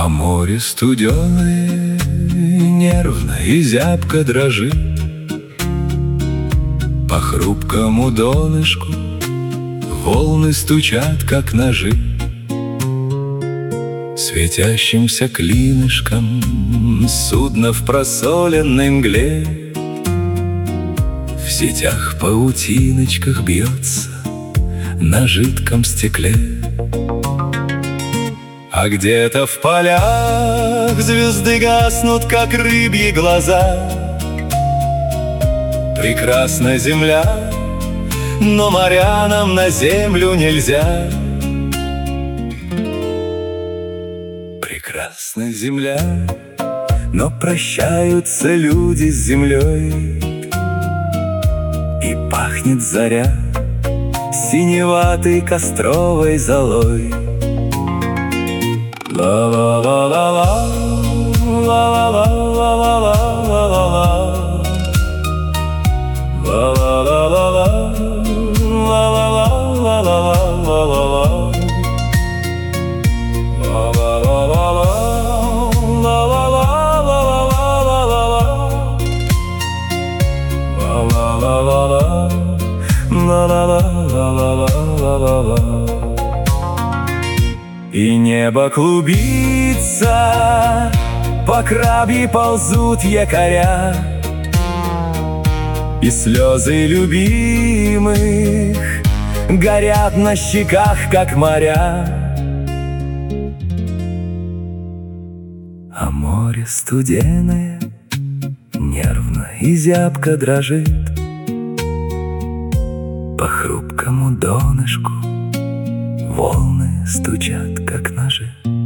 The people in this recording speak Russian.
А море студеное нервно и зябко дрожит по хрупкому донышку, волны стучат, как ножи. Светящимся клинышком судно в просоленной мгле в сетях паутиночках бьется на жидком стекле. А где-то в полях звезды гаснут, как рыбьи глаза. Прекрасна земля, но морянам на землю нельзя. Прекрасна земля, но прощаются люди с землей. И пахнет заря синеватой костровой золой. Ла-ла-ла-ла-ла, ла-ла-ла-ла-ла-ла-ла-ла, ла-ла-ла-ла-ла, ла-ла-ла-ла-ла-ла-ла, и небо клубится, по крабьи ползут якоря, и слезы любимых горят на щеках, как моря. А море студеное нервно и зябко дрожит по хрупкому донышку, волны стучат, как ножи.